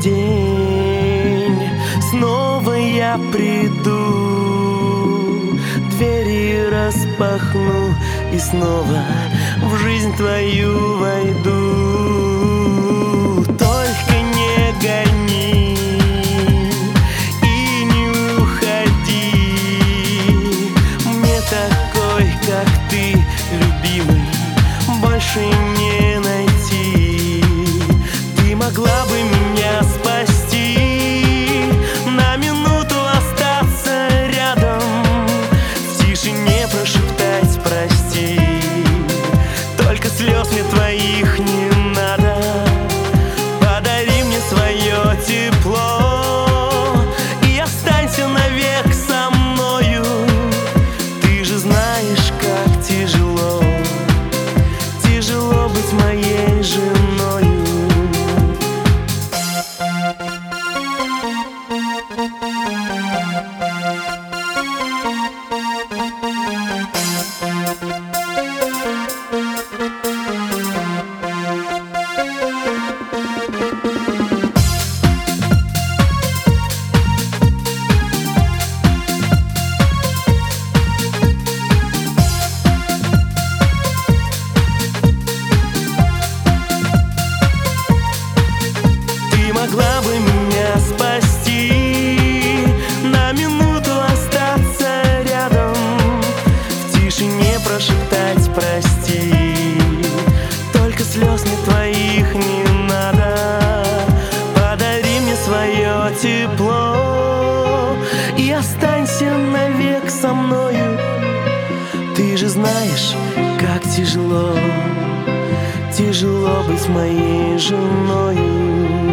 день снова я приду, двери распахну и снова в жизнь твою войду. Только не гони и не уходи, мне такой, как ты, любимый, больше не найти. Ты могла бы меня спасти, на минуту остаться рядом, в тишине прошептать прости. Только слез мне твоих не надо, подари мне свое тепло и останься навек со мною. Ты же знаешь, как тяжело, тяжело быть моей женою. Могла бы меня спасти, на минуту остаться рядом, в тишине прошептать прости. Только слез мне твоих не надо, подари мне свое тепло и останься навек со мною. Ты же знаешь, как тяжело, тяжело быть моей женою.